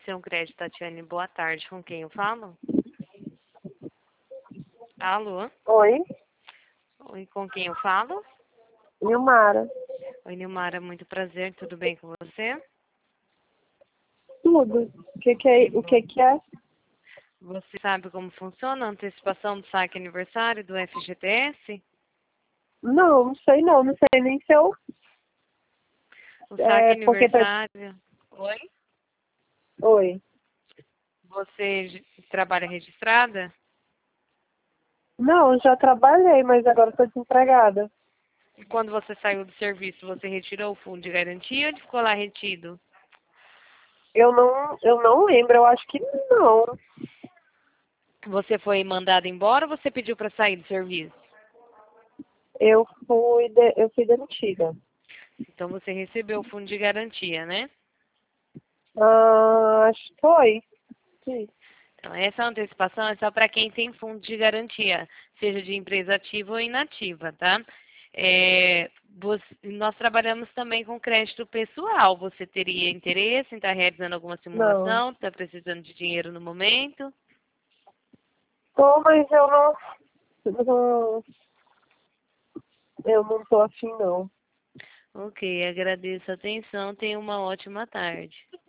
Operação Crédito, Tatiane. Boa tarde. Com quem eu falo? Alô? Oi, Oi, com quem eu falo? Nilmara. Oi, Nilmara, muito prazer. Tudo bem com você? Tudo. O que é? Você sabe como funciona a antecipação do saque aniversário do FGTS? Não, não sei não. Não sei nem se eu. O saque Porque tá. aniversário. Oi? Oi. Você trabalha registrada? Não, já trabalhei, mas agora estou desempregada. E quando você saiu do serviço, você retirou o fundo de garantia ou ele ficou lá retido? Eu não lembro, eu acho que não. Você foi mandado embora ou você pediu para sair do serviço? Eu fui demitida. Então você recebeu o fundo de garantia, né? Acho que foi. Sim. Então, essa antecipação é só para quem tem fundo de garantia, seja de empresa ativa ou inativa, tá? Nós trabalhamos também com crédito pessoal. Você teria interesse em estar realizando alguma Não. simulação? Está precisando de dinheiro no momento? Tô, mas eu não tô afim, não. Ok, agradeço a atenção. Tenha uma ótima tarde.